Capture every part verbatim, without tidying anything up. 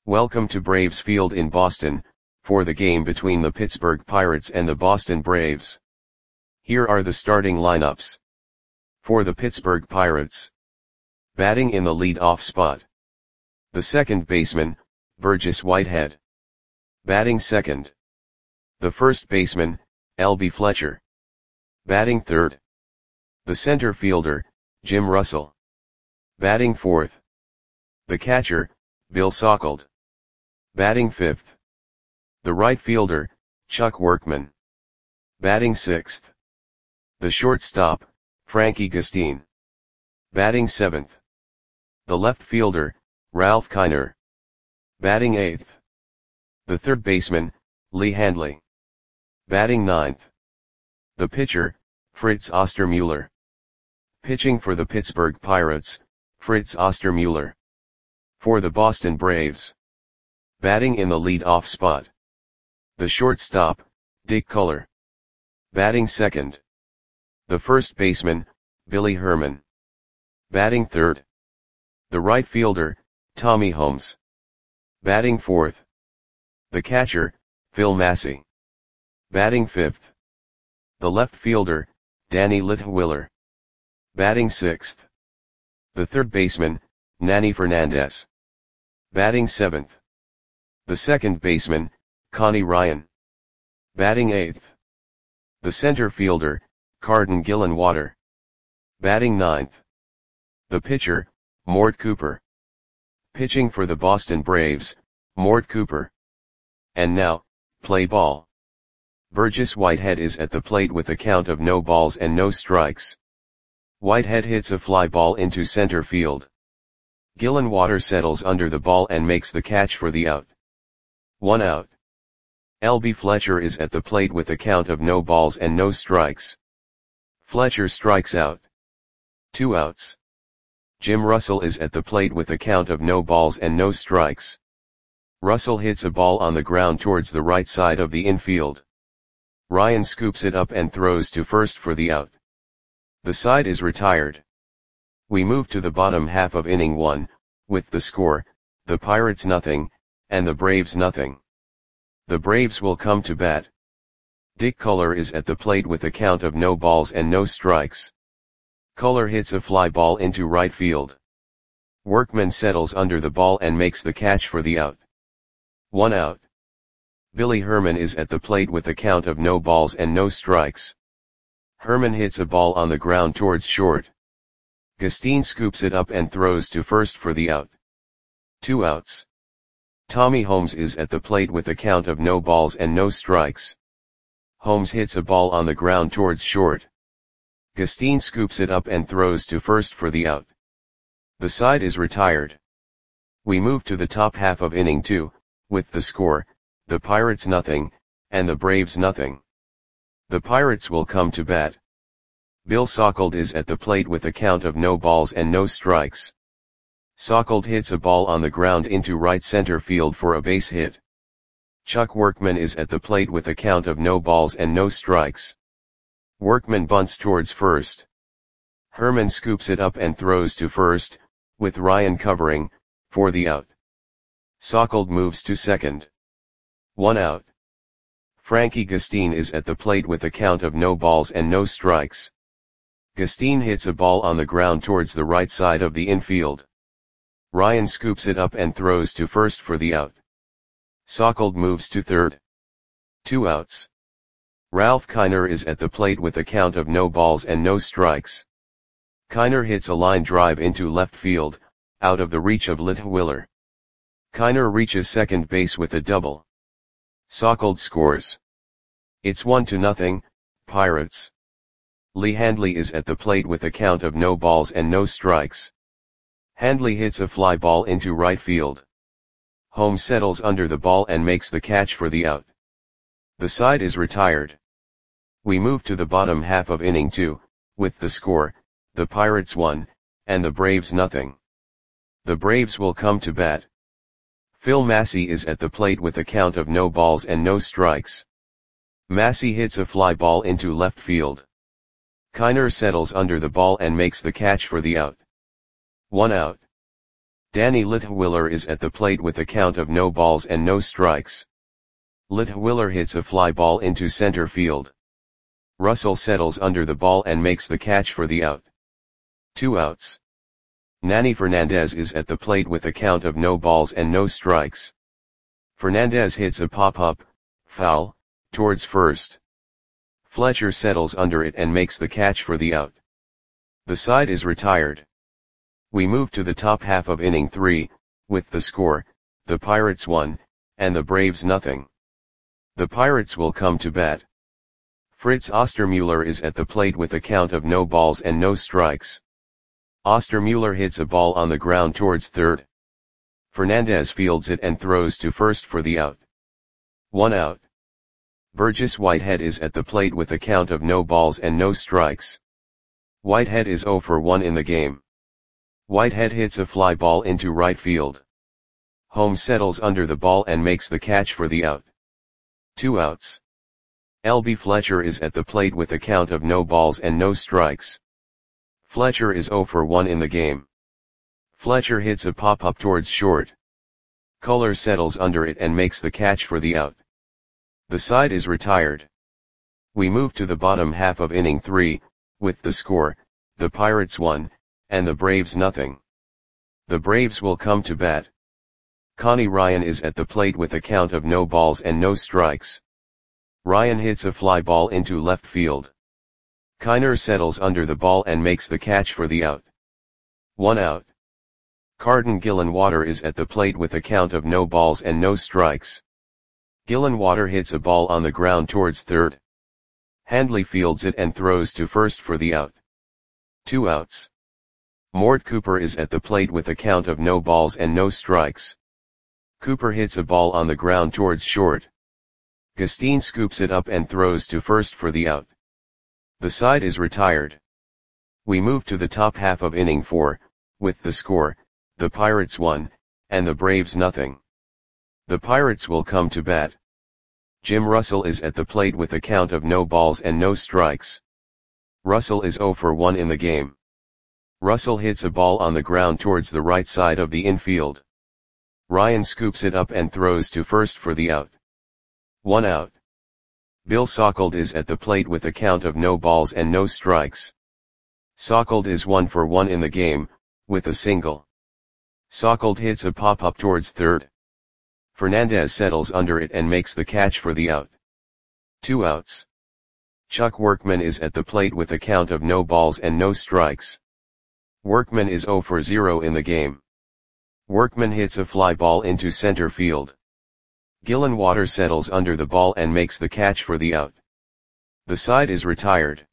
Welcome to Braves Field in Boston, for the game between the Pittsburgh Pirates and the Boston Braves. Here are the starting lineups. For the Pittsburgh Pirates. Batting in the lead-off spot. The second baseman, Burgess Whitehead. Batting second. The first baseman, L B Fletcher. Batting third. The center fielder, Jim Russell. Batting fourth. The catcher, Bill Sauckelde. Batting fifth. The right fielder, Chuck Workman. Batting sixth. The shortstop, Frankie Gustin. Batting seventh. The left fielder, Ralph Kiner. Batting eighth. The third baseman, Lee Handley. Batting ninth. The pitcher, Fritz Ostermuller. Pitching for the Pittsburgh Pirates, Fritz Ostermuller. For the Boston Braves. Batting in the lead-off spot. The shortstop, Dick Culler. Batting second. The first baseman, Billy Herman. Batting third. The right fielder, Tommy Holmes. Batting fourth. The catcher, Phil Massey. Batting fifth. The left fielder, Danny Litwiler. Batting sixth. The third baseman, Nanny Fernandez. Batting seventh. The second baseman, Connie Ryan. Batting eighth. The center fielder, Carden Gillenwater. Batting ninth. The pitcher, Mort Cooper. Pitching for the Boston Braves, Mort Cooper. And now, play ball. Burgess Whitehead is at the plate with a count of no balls and no strikes. Whitehead hits a fly ball into center field. Gillenwater settles under the ball and makes the catch for the out. One out. L B Fletcher is at the plate with a count of no balls and no strikes. Fletcher strikes out. Two outs. Jim Russell is at the plate with a count of no balls and no strikes. Russell hits a ball on the ground towards the right side of the infield. Ryan scoops it up and throws to first for the out. The side is retired. We move to the bottom half of inning one, with the score, the Pirates nothing, and the Braves nothing. The Braves will come to bat. Dick Culler is at the plate with a count of no balls and no strikes. Culler hits a fly ball into right field. Workman settles under the ball and makes the catch for the out. One out. Billy Herman is at the plate with a count of no balls and no strikes. Herman hits a ball on the ground towards short. Gustin scoops it up and throws to first for the out. Two outs. Tommy Holmes is at the plate with a count of no balls and no strikes. Holmes hits a ball on the ground towards short. Gustin scoops it up and throws to first for the out. The side is retired. We move to the top half of inning two, with the score, the Pirates nothing, and the Braves nothing. The Pirates will come to bat. Bill Sauckelde is at the plate with a count of no balls and no strikes. Sauckelde hits a ball on the ground into right center field for a base hit. Chuck Workman is at the plate with a count of no balls and no strikes. Workman bunts towards first. Herman scoops it up and throws to first, with Ryan covering, for the out. Sauckelde moves to second. One out. Frankie Gustin is at the plate with a count of no balls and no strikes. Gustin hits a ball on the ground towards the right side of the infield. Ryan scoops it up and throws to first for the out. Sauckelde moves to third. Two outs. Ralph Kiner is at the plate with a count of no balls and no strikes. Kiner hits a line drive into left field, out of the reach of Litwiler. Kiner reaches second base with a double. Sauckelde scores. It's one to nothing, Pirates. Lee Handley is at the plate with a count of no balls and no strikes. Handley hits a fly ball into right field. Holmes settles under the ball and makes the catch for the out. The side is retired. We move to the bottom half of inning two, with the score, the Pirates one, and the Braves nothing. The Braves will come to bat. Phil Massey is at the plate with a count of no balls and no strikes. Massey hits a fly ball into left field. Kiner settles under the ball and makes the catch for the out. One out. Danny Litwiller is at the plate with a count of no balls and no strikes. Litwiller hits a fly ball into center field. Russell settles under the ball and makes the catch for the out. Two outs. Nanny Fernandez is at the plate with a count of no balls and no strikes. Fernandez hits a pop-up, foul, towards first. Fletcher settles under it and makes the catch for the out. The side is retired. We move to the top half of inning three, with the score, the Pirates one, and the Braves nothing. The Pirates will come to bat. Fritz Ostermuller is at the plate with a count of no balls and no strikes. Ostermuller hits a ball on the ground towards third. Fernandez fields it and throws to first for the out. One out. Burgess Whitehead is at the plate with a count of no balls and no strikes. Whitehead is oh for one in the game. Whitehead hits a fly ball into right field. Holmes settles under the ball and makes the catch for the out. Two outs. L B Fletcher is at the plate with a count of no balls and no strikes. Fletcher is oh for one in the game. Fletcher hits a pop-up towards short. Culler settles under it and makes the catch for the out. The side is retired. We move to the bottom half of inning three, with the score, the Pirates one, and the Braves nothing. The Braves will come to bat. Connie Ryan is at the plate with a count of no balls and no strikes. Ryan hits a fly ball into left field. Kiner settles under the ball and makes the catch for the out. One out. Carden Gillenwater is at the plate with a count of no balls and no strikes. Gillenwater hits a ball on the ground towards third. Handley fields it and throws to first for the out. Two outs. Mort Cooper is at the plate with a count of no balls and no strikes. Cooper hits a ball on the ground towards short. Gustine scoops it up and throws to first for the out. The side is retired. We move to the top half of inning four, with the score, the Pirates one, and the Braves nothing. The Pirates will come to bat. Jim Russell is at the plate with a count of no balls and no strikes. Russell is oh for one in the game. Russell hits a ball on the ground towards the right side of the infield. Ryan scoops it up and throws to first for the out. One out. Bill Sauckled is at the plate with a count of no balls and no strikes. Sauckled is one for one in the game, with a single. Sauckled hits a pop-up towards third. Fernandez settles under it and makes the catch for the out. Two outs. Chuck Workman is at the plate with a count of no balls and no strikes. Workman is oh for zero in the game. Workman hits a fly ball into center field. Gillenwater settles under the ball and makes the catch for the out. The side is retired.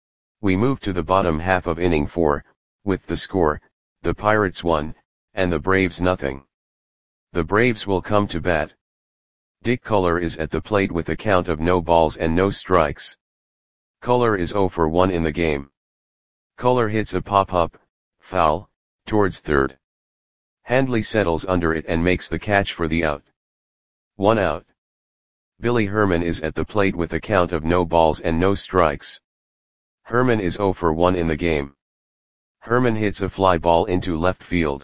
We move to the bottom half of inning four, with the score, the Pirates one, and the Braves nothing. The Braves will come to bat. Dick Culler is at the plate with a count of no balls and no strikes. Culler is oh for one in the game. Culler hits a pop-up, foul, towards third. Handley settles under it and makes the catch for the out. One out. Billy Herman is at the plate with a count of no balls and no strikes. Herman is oh for one in the game. Herman hits a fly ball into left field.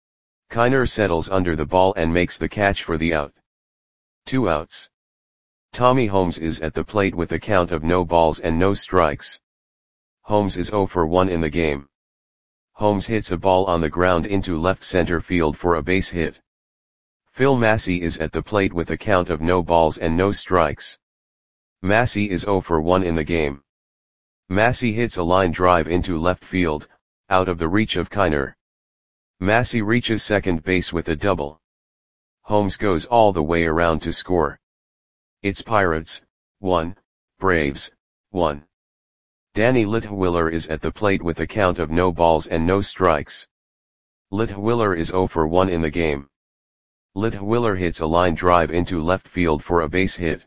Kiner settles under the ball and makes the catch for the out. Two outs. Tommy Holmes is at the plate with a count of no balls and no strikes. Holmes is oh for one in the game. Holmes hits a ball on the ground into left center field for a base hit. Phil Massey is at the plate with a count of no balls and no strikes. Massey is oh for one in the game. Massey hits a line drive into left field, out of the reach of Kiner. Massey reaches second base with a double. Holmes goes all the way around to score. It's Pirates, one, Braves, one. Danny Litwiller is at the plate with a count of no balls and no strikes. Litwiller is oh for one in the game. Litwiller hits a line drive into left field for a base hit.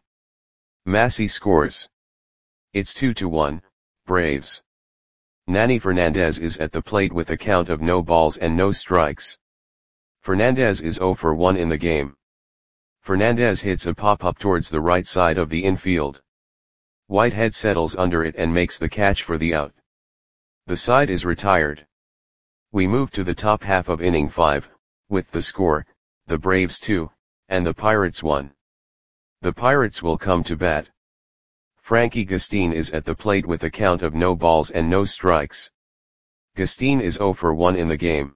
Massey scores. It's two to one, Braves. Nanny Fernandez is at the plate with a count of no balls and no strikes. Fernandez is oh for one in the game. Fernandez hits a pop-up towards the right side of the infield. Whitehead settles under it and makes the catch for the out. The side is retired. We move to the top half of inning five, with the score, the Braves two, and the Pirates one. The Pirates will come to bat. Frankie Gustin is at the plate with a count of no balls and no strikes. Gustin is zero for one in the game.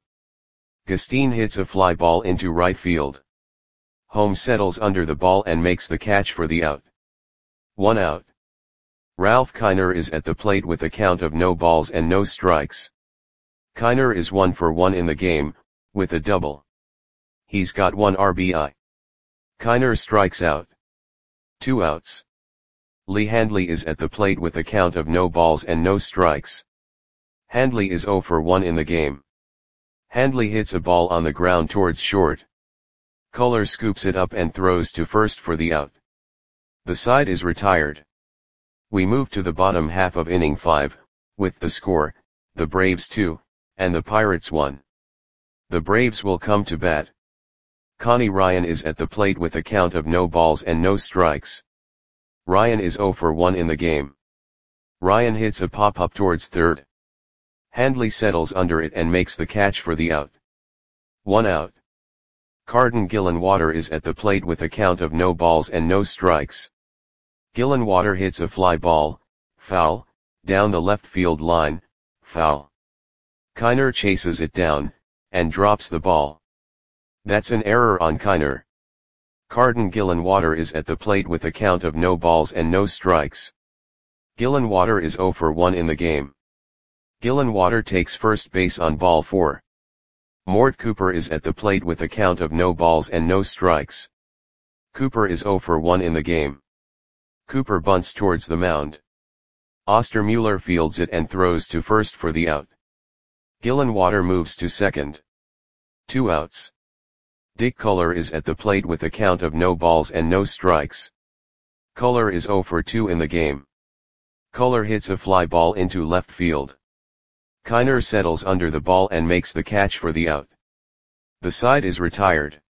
Gustin hits a fly ball into right field. Holmes settles under the ball and makes the catch for the out. One out. Ralph Kiner is at the plate with a count of no balls and no strikes. Kiner is one for one in the game, with a double. He's got one R B I. Kiner strikes out. Two outs. Lee Handley is at the plate with a count of no balls and no strikes. Handley is zero for one in the game. Handley hits a ball on the ground towards short. Culler scoops it up and throws to first for the out. The side is retired. We move to the bottom half of inning five, with the score, the Braves two, and the Pirates one. The Braves will come to bat. Connie Ryan is at the plate with a count of no balls and no strikes. Ryan is zero for one in the game. Ryan hits a pop-up towards third. Handley settles under it and makes the catch for the out. One out. Carden Gillenwater is at the plate with a count of no balls and no strikes. Gillenwater hits a fly ball, foul, down the left field line, foul. Kiner chases it down, and drops the ball. That's an error on Kiner. Carden Gillenwater is at the plate with a count of no balls and no strikes. Gillenwater is zero for one in the game. Gillenwater takes first base on ball four. Mort Cooper is at the plate with a count of no balls and no strikes. Cooper is zero for one in the game. Cooper bunts towards the mound. Ostermuller fields it and throws to first for the out. Gillenwater moves to second. Two outs. Dick Culler is at the plate with a count of no balls and no strikes. Culler is zero for two in the game. Culler hits a fly ball into left field. Kiner settles under the ball and makes the catch for the out. The side is retired.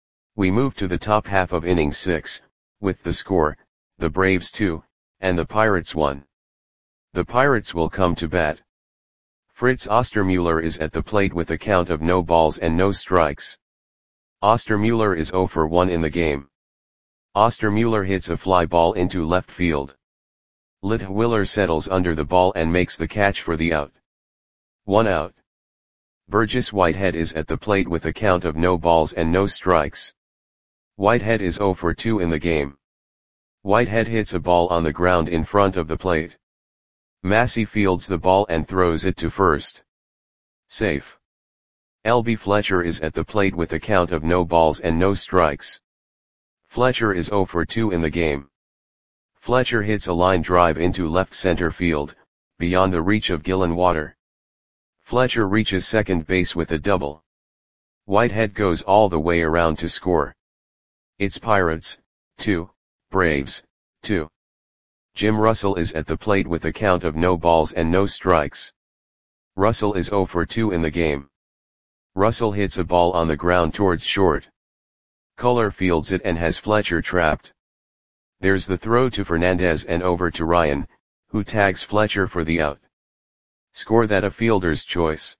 We move to the top half of inning six, with the score, the Braves two, and the Pirates one. The Pirates will come to bat. Fritz Ostermuller is at the plate with a count of no balls and no strikes. Ostermuller is zero for one in the game. Ostermuller hits a fly ball into left field. Littwiller settles under the ball and makes the catch for the out. One out. Burgess Whitehead is at the plate with a count of no balls and no strikes. Whitehead is zero for two in the game. Whitehead hits a ball on the ground in front of the plate. Massey fields the ball and throws it to first. Safe. L B Fletcher is at the plate with a count of no balls and no strikes. Fletcher is zero for two in the game. Fletcher hits a line drive into left center field, beyond the reach of Gillenwater. Fletcher reaches second base with a double. Whitehead goes all the way around to score. It's Pirates, two, Braves, two. Jim Russell is at the plate with a count of no balls and no strikes. Russell is zero for two in the game. Russell hits a ball on the ground towards short. Culler fields it and has Fletcher trapped. There's the throw to Fernandez and over to Ryan, who tags Fletcher for the out. Score that a fielder's choice.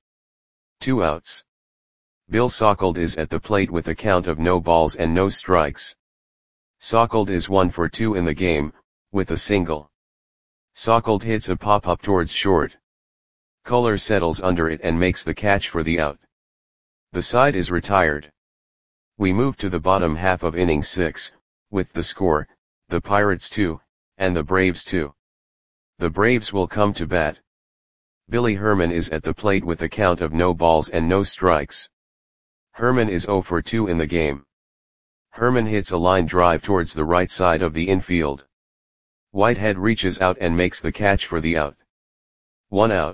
Two outs. Bill Sauckled is at the plate with a count of no balls and no strikes. Sauckled is one for two in the game, with a single. Sauckled hits a pop-up towards short. Culler settles under it and makes the catch for the out. The side is retired. We move to the bottom half of inning six, with the score, the Pirates two, and the Braves two. The Braves will come to bat. Billy Herman is at the plate with a count of no balls and no strikes. Herman is zero for two in the game. Herman hits a line drive towards the right side of the infield. Whitehead reaches out and makes the catch for the out. One out.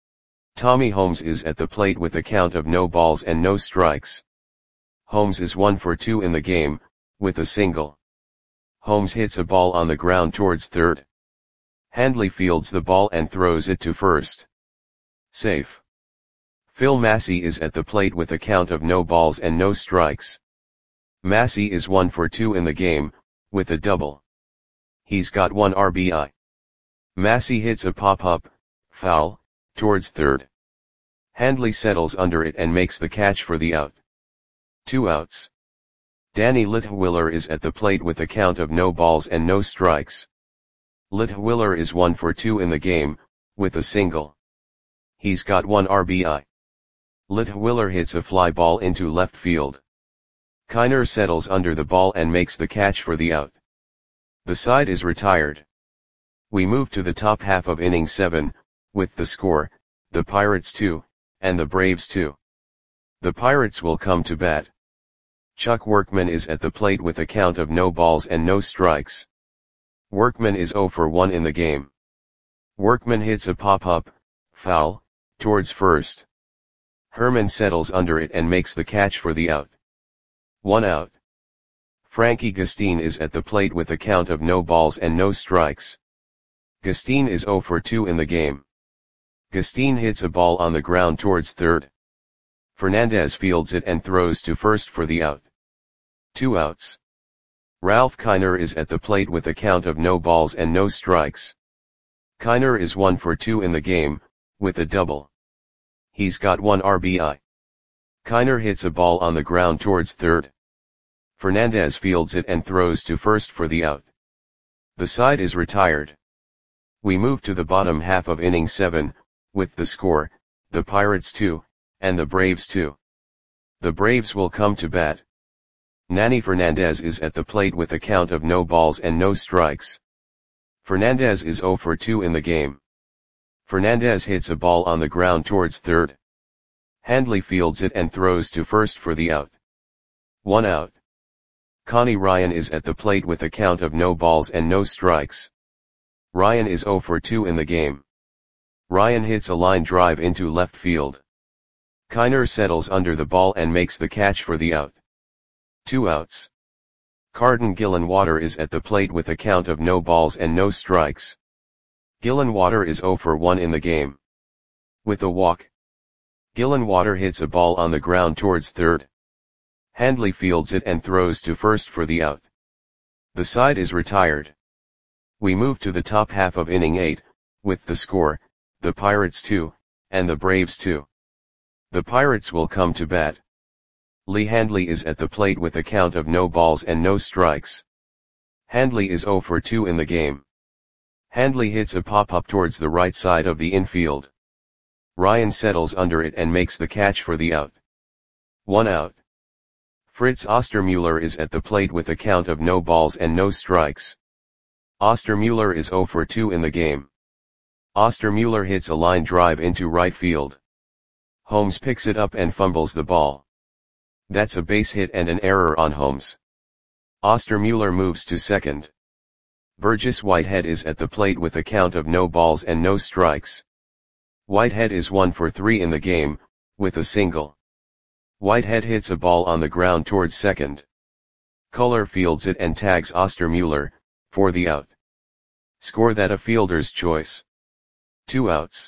Tommy Holmes is at the plate with a count of no balls and no strikes. Holmes is one for two in the game, with a single. Holmes hits a ball on the ground towards third. Handley fields the ball and throws it to first. Safe. Phil Massey is at the plate with a count of no balls and no strikes. Massey is one for two in the game, with a double. He's got one R B I. Massey hits a pop-up, foul, towards third. Handley settles under it and makes the catch for the out. Two outs. Danny Litwiller is at the plate with a count of no balls and no strikes. Litwiller is one for two in the game, with a single. He's got one R B I. Litwiller hits a fly ball into left field. Kiner settles under the ball and makes the catch for the out. The side is retired. We move to the top half of inning seven, with the score, the Pirates two, and the Braves two. The Pirates will come to bat. Chuck Workman is at the plate with a count of no balls and no strikes. Workman is zero for one in the game. Workman hits a pop-up, foul, towards first. Herman settles under it and makes the catch for the out. One out. Frankie Gustin is at the plate with a count of no balls and no strikes. Gustin is zero for two in the game. Gustin hits a ball on the ground towards third. Fernandez fields it and throws to first for the out. Two outs. Ralph Kiner is at the plate with a count of no balls and no strikes. Kiner is one for two in the game, with a double. He's got one R B I. Kiner hits a ball on the ground towards third. Fernandez fields it and throws to first for the out. The side is retired. We move to the bottom half of inning seven, with the score, the Pirates two, and the Braves two. The Braves will come to bat. Nanny Fernandez is at the plate with a count of no balls and no strikes. Fernandez is zero for two in the game. Fernandez hits a ball on the ground towards third. Handley fields it and throws to first for the out. One out. Connie Ryan is at the plate with a count of no balls and no strikes. Ryan is zero for two in the game. Ryan hits a line drive into left field. Kiner settles under the ball and makes the catch for the out. Two outs. Carden Gillenwater is at the plate with a count of no balls and no strikes. Gillenwater is zero for one in the game. With a walk. Gillenwater hits a ball on the ground towards third. Handley fields it and throws to first for the out. The side is retired. We move to the top half of inning eight, with the score, the Pirates two, and the Braves two. The Pirates will come to bat. Lee Handley is at the plate with a count of no balls and no strikes. Handley is zero for two in the game. Handley hits a pop-up towards the right side of the infield. Ryan settles under it and makes the catch for the out. One out. Fritz Ostermuller is at the plate with a count of no balls and no strikes. Ostermuller is zero for two in the game. Ostermuller hits a line drive into right field. Holmes picks it up and fumbles the ball. That's a base hit and an error on Holmes. Ostermuller moves to second. Burgess Whitehead is at the plate with a count of no balls and no strikes. Whitehead is one for three in the game, with a single. Whitehead hits a ball on the ground towards second. Culler fields it and tags Ostermuller, for the out. Score that a fielder's choice. Two outs.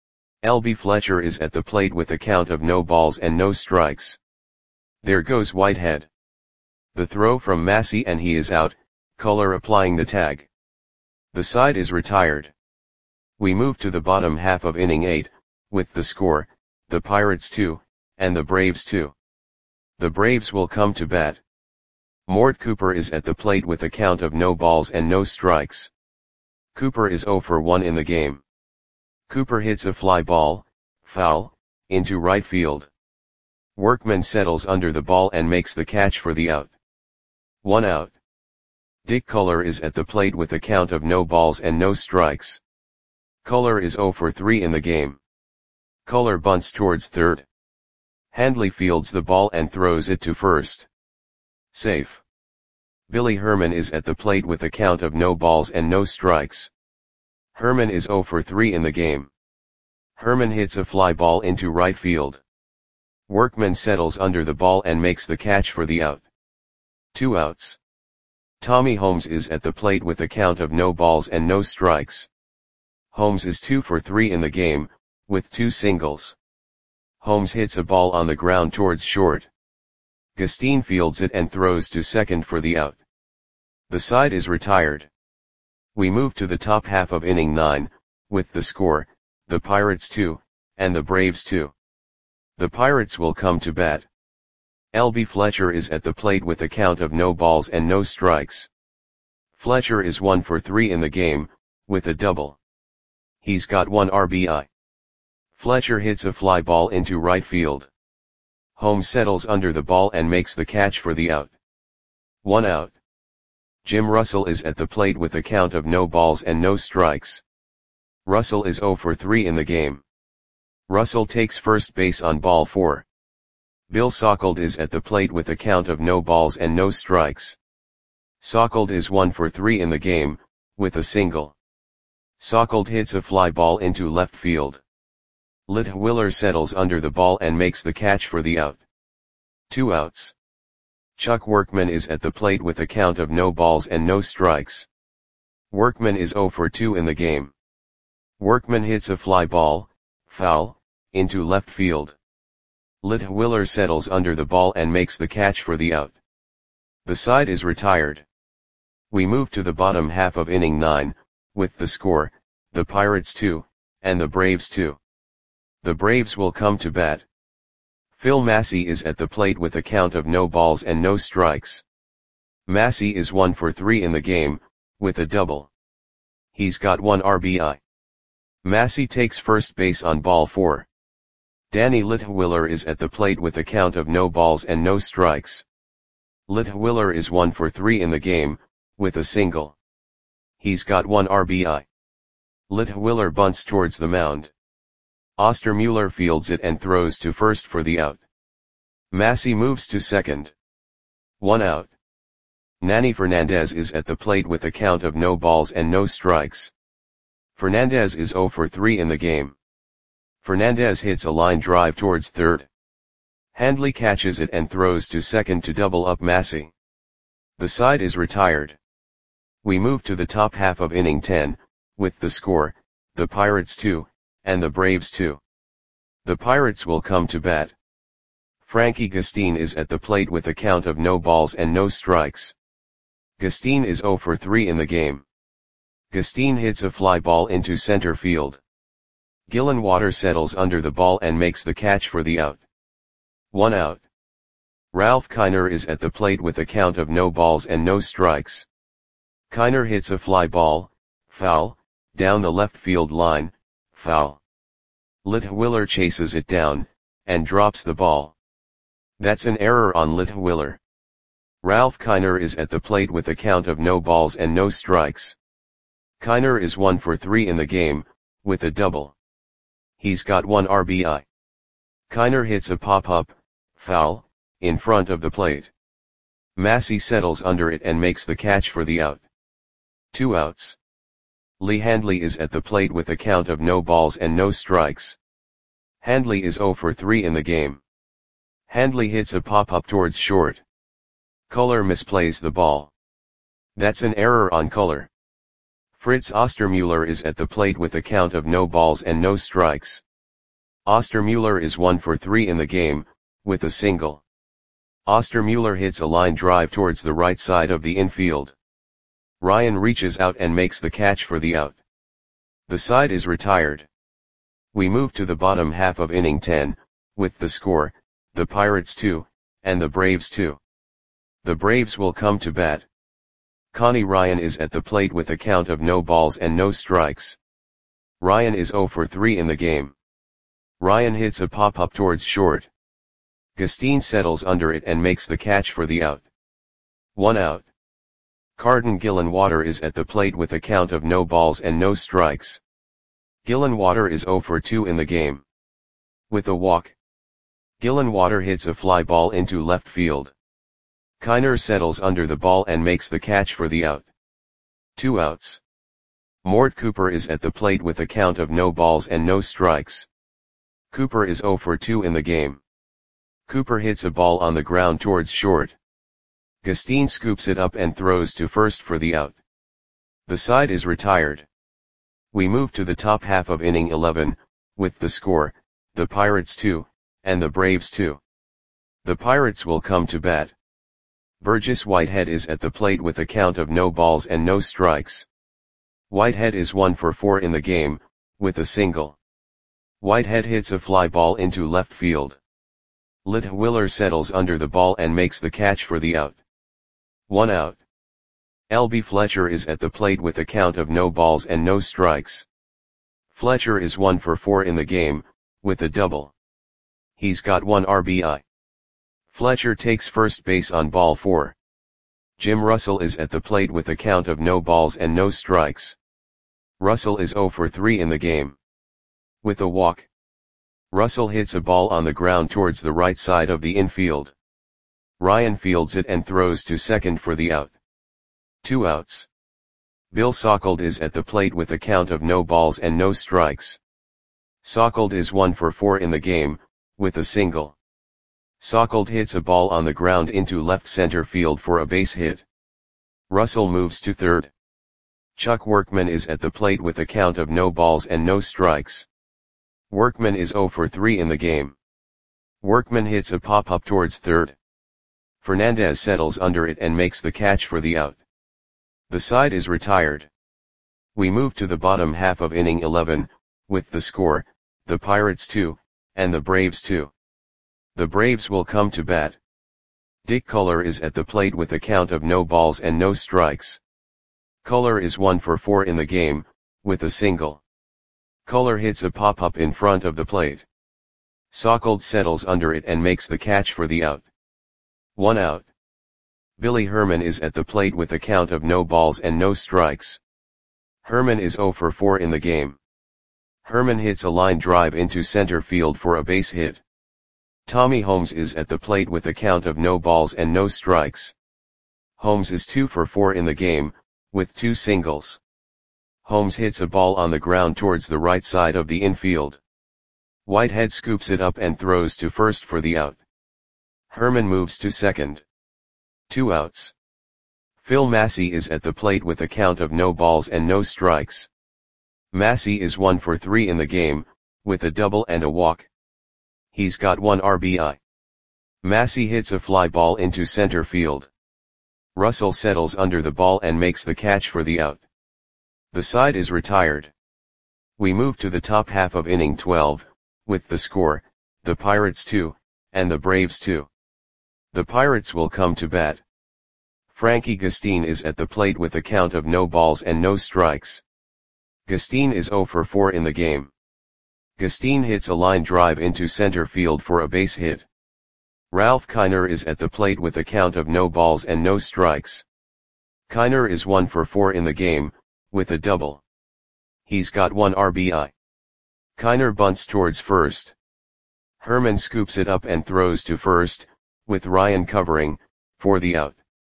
L B Fletcher is at the plate with a count of no balls and no strikes. There goes Whitehead. The throw from Massey and he is out, Culler applying the tag. The side is retired. We move to the bottom half of inning eight, with the score, the Pirates two, and the Braves two. The Braves will come to bat. Mort Cooper is at the plate with a count of no balls and no strikes. Cooper is zero for one in the game. Cooper hits a fly ball, foul, into right field. Workman settles under the ball and makes the catch for the out. One out. Dick Culler is at the plate with a count of no balls and no strikes. Culler is zero for three in the game. Culler bunts towards third. Handley fields the ball and throws it to first. Safe. Billy Herman is at the plate with a count of no balls and no strikes. Herman is zero for three in the game. Herman hits a fly ball into right field. Workman settles under the ball and makes the catch for the out. Two outs. Tommy Holmes is at the plate with a count of no balls and no strikes. Holmes is two for three in the game, with two singles. Holmes hits a ball on the ground towards short. Gustin fields it and throws to second for the out. The side is retired. We move to the top half of inning nine, with the score, the Pirates two, and the Braves two. The Pirates will come to bat. L B Fletcher is at the plate with a count of no balls and no strikes. Fletcher is one for three in the game, with a double. He's got one R B I. Fletcher hits a fly ball into right field. Holmes settles under the ball and makes the catch for the out. One out. Jim Russell is at the plate with a count of no balls and no strikes. Russell is zero for three in the game. Russell takes first base on ball four. Bill Sauckled is at the plate with a count of no balls and no strikes. Sauckled is one for three in the game, with a single. Sauckled hits a fly ball into left field. Litwiller settles under the ball and makes the catch for the out. Two outs. Chuck Workman is at the plate with a count of no balls and no strikes. Workman is zero for two in the game. Workman hits a fly ball, foul, into left field. Litwiller settles under the ball and makes the catch for the out. The side is retired. We move to the bottom half of inning nine, with the score, the Pirates two, and the Braves two. The Braves will come to bat. Phil Massey is at the plate with a count of no balls and no strikes. Massey is one for three in the game, with a double. He's got one R B I. Massey takes first base on ball four. Danny Litwiller is at the plate with a count of no balls and no strikes. Litwiller is one for three in the game, with a single. He's got one R B I. Litwiller bunts towards the mound. Ostermuller fields it and throws to first for the out. Massey moves to second. One out. Nanny Fernandez is at the plate with a count of no balls and no strikes. Fernandez is zero for three in the game. Fernandez hits a line drive towards third. Handley catches it and throws to second to double up Massey. The side is retired. We move to the top half of inning ten, with the score, the Pirates two, and the Braves two. The Pirates will come to bat. Frankie Gustine is at the plate with a count of no balls and no strikes. Gustine is zero for three in the game. Gustine hits a fly ball into center field. Gillenwater settles under the ball and makes the catch for the out. One out. Ralph Kiner is at the plate with a count of no balls and no strikes. Kiner hits a fly ball, foul, down the left field line, foul. Litwiller chases it down, and drops the ball. That's an error on Litwiller. Ralph Kiner is at the plate with a count of no balls and no strikes. Kiner is one for three in the game, with a double. He's got one R B I. Kiner hits a pop-up, foul, in front of the plate. Massey settles under it and makes the catch for the out. Two outs. Lee Handley is at the plate with a count of no balls and no strikes. Handley is zero for three in the game. Handley hits a pop-up towards short. Culler misplays the ball. That's an error on Culler. Fritz Ostermuller is at the plate with a count of no balls and no strikes. Ostermuller is one for three in the game, with a single. Ostermuller hits a line drive towards the right side of the infield. Ryan reaches out and makes the catch for the out. The side is retired. We move to the bottom half of inning ten, with the score, the Pirates two, and the Braves two. The Braves will come to bat. Connie Ryan is at the plate with a count of no balls and no strikes. Ryan is zero for three in the game. Ryan hits a pop-up towards short. Gustine settles under it and makes the catch for the out. One out. Carden Gillenwater is at the plate with a count of no balls and no strikes. Gillenwater is zero for two in the game. With a walk. Gillenwater hits a fly ball into left field. Kiner settles under the ball and makes the catch for the out. Two outs. Mort Cooper is at the plate with a count of no balls and no strikes. Cooper is zero for two in the game. Cooper hits a ball on the ground towards short. Gustine scoops it up and throws to first for the out. The side is retired. We move to the top half of inning eleven, with the score, the Pirates two, and the Braves two. The Pirates will come to bat. Burgess Whitehead is at the plate with a count of no balls and no strikes. Whitehead is one for four in the game, with a single. Whitehead hits a fly ball into left field. Litwiller settles under the ball and makes the catch for the out. One out. L B Fletcher is at the plate with a count of no balls and no strikes. Fletcher is one for four in the game, with a double. He's got one R B I. Fletcher takes first base on ball four. Jim Russell is at the plate with a count of no balls and no strikes. Russell is zero for three in the game. With a walk. Russell hits a ball on the ground towards the right side of the infield. Ryan fields it and throws to second for the out. Two outs. Bill Sauckled is at the plate with a count of no balls and no strikes. Sauckled is one for four in the game, with a single. Sauckled hits a ball on the ground into left center field for a base hit. Russell moves to third. Chuck Workman is at the plate with a count of no balls and no strikes. Workman is zero for three in the game. Workman hits a pop-up towards third. Fernandez settles under it and makes the catch for the out. The side is retired. We move to the bottom half of inning eleven, with the score, the Pirates two, and the Braves two. The Braves will come to bat. Dick Culler is at the plate with a count of no balls and no strikes. Culler is one for four in the game, with a single. Culler hits a pop-up in front of the plate. Sauckled settles under it and makes the catch for the out. One out. Billy Herman is at the plate with a count of no balls and no strikes. Herman is zero for four in the game. Herman hits a line drive into center field for a base hit. Tommy Holmes is at the plate with a count of no balls and no strikes. Holmes is two for four in the game, with two singles. Holmes hits a ball on the ground towards the right side of the infield. Whitehead scoops it up and throws to first for the out. Herman moves to second. Two outs. Phil Massey is at the plate with a count of no balls and no strikes. Massey is one for three in the game, with a double and a walk. He's got one R B I. Massey hits a fly ball into center field. Russell settles under the ball and makes the catch for the out. The side is retired. We move to the top half of inning twelve, with the score, the Pirates two, and the Braves two. The Pirates will come to bat. Frankie Gustine is at the plate with a count of no balls and no strikes. Gustine is zero for four in the game. Gustine hits a line drive into center field for a base hit. Ralph Kiner is at the plate with a count of no balls and no strikes. Kiner is one for four in the game, with a double. He's got one R B I. Kiner bunts towards first. Herman scoops it up and throws to first, with Ryan covering, for the out.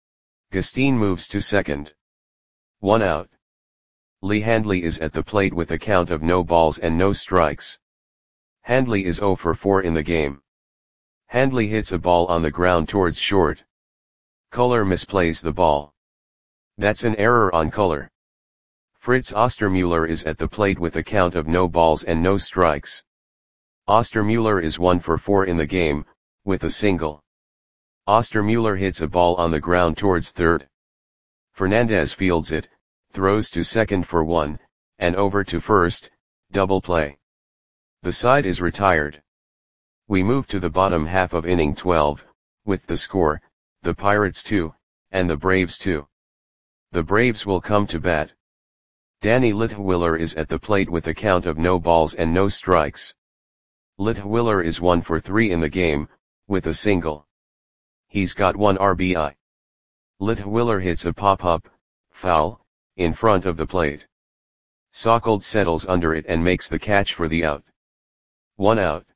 Gustine moves to second. One out. Lee Handley is at the plate with a count of no balls and no strikes. Handley is zero for four in the game. Handley hits a ball on the ground towards short. Culler misplays the ball. That's an error on Culler. Fritz Ostermuller is at the plate with a count of no balls and no strikes. Ostermuller is one for four in the game, with a single. Ostermuller hits a ball on the ground towards third. Fernandez fields it, throws to second for one, and over to first, double play. The side is retired. We move to the bottom half of inning twelve, with the score, the Pirates two, and the Braves two. The Braves will come to bat. Danny Litwiller is at the plate with a count of no balls and no strikes. Litwiller is one for three in the game, with a single. He's got one R B I. Litwiller hits a pop-up, foul, in front of the plate. Sauckled settles under it and makes the catch for the out. One out.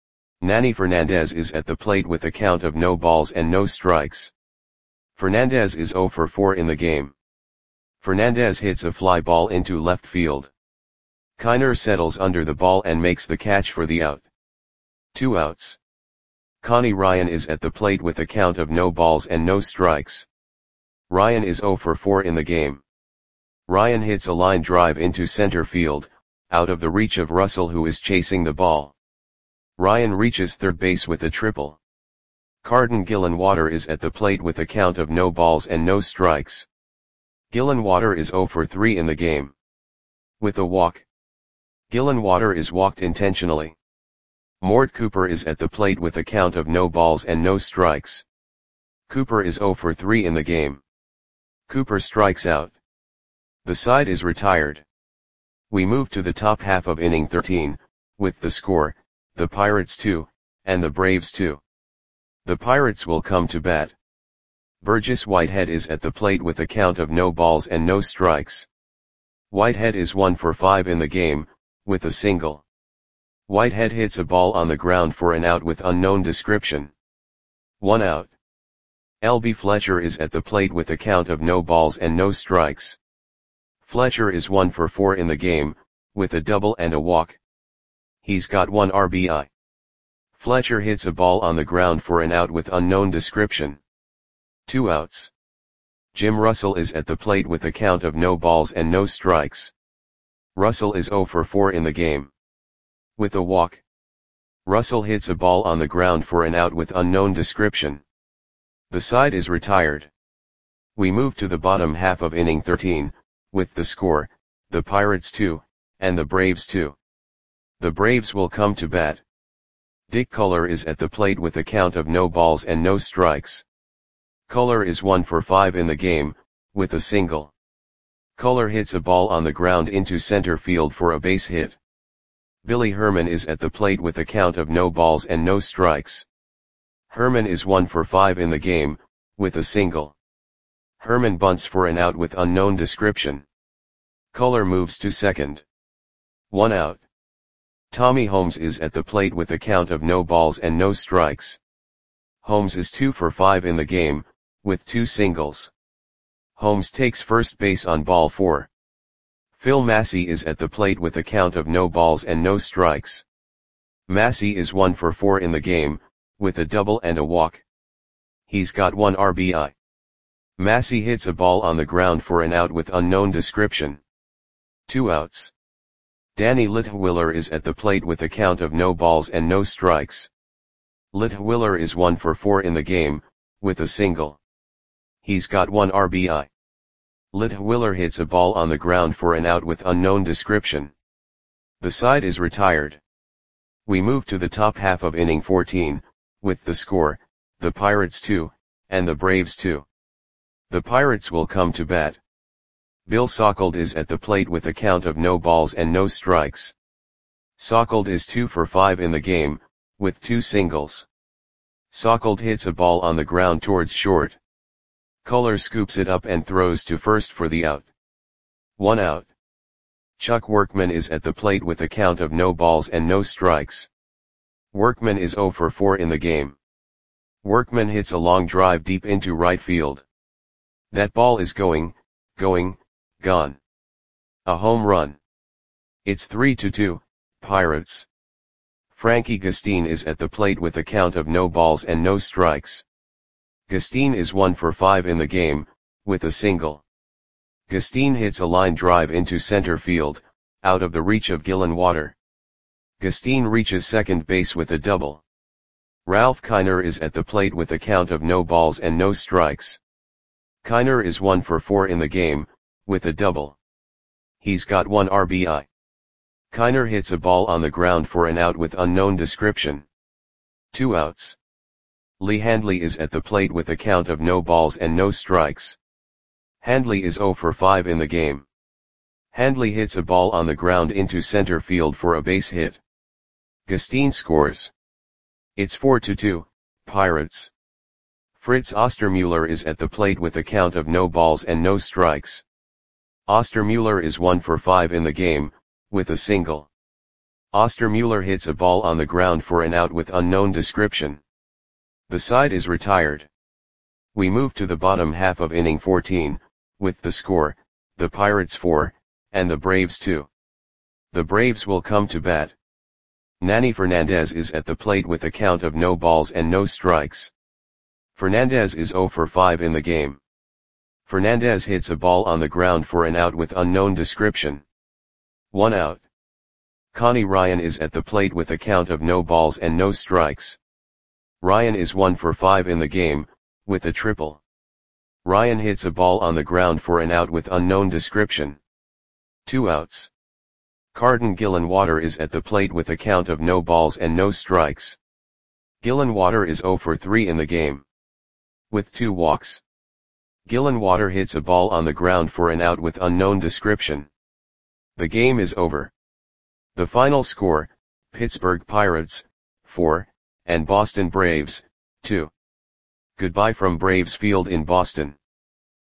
Nanny Fernandez is at the plate with a count of no balls and no strikes. Fernandez is zero for four in the game. Fernandez hits a fly ball into left field. Kiner settles under the ball and makes the catch for the out. Two outs. Connie Ryan is at the plate with a count of no balls and no strikes. Ryan is zero for four in the game. Ryan hits a line drive into center field, out of the reach of Russell who is chasing the ball. Ryan reaches third base with a triple. Carden Gillenwater is at the plate with a count of no balls and no strikes. Gillenwater is zero for three in the game. With a walk. Gillenwater is walked intentionally. Mort Cooper is at the plate with a count of no balls and no strikes. Cooper is zero for three in the game. Cooper strikes out. The side is retired. We move to the top half of inning thirteen, with the score, the Pirates two, and the Braves two. The Pirates will come to bat. Burgess Whitehead is at the plate with a count of no balls and no strikes. Whitehead is one for five in the game, with a single. Whitehead hits a ball on the ground for an out with unknown description. One out. L B Fletcher is at the plate with a count of no balls and no strikes. Fletcher is one for four in the game, with a double and a walk. He's got one R B I. Fletcher hits a ball on the ground for an out with unknown description. Two outs. Jim Russell is at the plate with a count of no balls and no strikes. Russell is zero for four in the game. With a walk. Russell hits a ball on the ground for an out with unknown description. The side is retired. We move to the bottom half of inning thirteen, with the score, the Pirates two, and the Braves two. The Braves will come to bat. Dick Culler is at the plate with a count of no balls and no strikes. Culler is one for five in the game, with a single. Culler hits a ball on the ground into center field for a base hit. Billy Herman is at the plate with a count of no balls and no strikes. Herman is one for five in the game, with a single. Herman bunts for an out with unknown description. Culler moves to second. One out. Tommy Holmes is at the plate with a count of no balls and no strikes. Holmes is two for five in the game, with two singles. Holmes takes first base on ball four. Phil Massey is at the plate with a count of no balls and no strikes. Massey is one for four in the game, with a double and a walk. He's got one R B I. Massey hits a ball on the ground for an out with unknown description. Two outs. Danny Litwiller is at the plate with a count of no balls and no strikes. Litwiller is one for four in the game, with a single. He's got one R B I. Litwiller hits a ball on the ground for an out with unknown description. The side is retired. We move to the top half of inning fourteen, with the score, the Pirates two, and the Braves two. The Pirates will come to bat. Bill Sauckled is at the plate with a count of no balls and no strikes. Sauckled is two for five in the game, with two singles. Sauckled hits a ball on the ground towards short. Culler scoops it up and throws to first for the out. One out. Chuck Workman is at the plate with a count of no balls and no strikes. Workman is zero for four in the game. Workman hits a long drive deep into right field. That ball is going, going, gone. A home run. It's three to two, Pirates. Frankie Gustine is at the plate with a count of no balls and no strikes. Gustine is one for five in the game, with a single. Gustine hits a line drive into center field, out of the reach of Gillen Water. Gustine reaches second base with a double. Ralph Kiner is at the plate with a count of no balls and no strikes. Kiner is one for four in the game, with a double. He's got one R B I. Kiner hits a ball on the ground for an out with unknown description. Two outs. Lee Handley is at the plate with a count of no balls and no strikes. Handley is zero for five in the game. Handley hits a ball on the ground into center field for a base hit. Gustine scores. It's four to two, Pirates. Fritz Ostermuller is at the plate with a count of no balls and no strikes. Ostermuller is one for five in the game, with a single. Ostermuller hits a ball on the ground for an out with unknown description. The side is retired. We move to the bottom half of inning fourteen, with the score, the Pirates four, and the Braves two. The Braves will come to bat. Nanny Fernandez is at the plate with a count of no balls and no strikes. Fernandez is zero for five in the game. Fernandez hits a ball on the ground for an out with unknown description. One out. Connie Ryan is at the plate with a count of no balls and no strikes. Ryan is one for five in the game, with a triple. Ryan hits a ball on the ground for an out with unknown description. Two outs. Carden Gillenwater is at the plate with a count of no balls and no strikes. Gillenwater is zero for three in the game, with two walks. Gillenwater hits a ball on the ground for an out with unknown description. The game is over. The final score, Pittsburgh Pirates, four, and Boston Braves, two. Goodbye from Braves Field in Boston.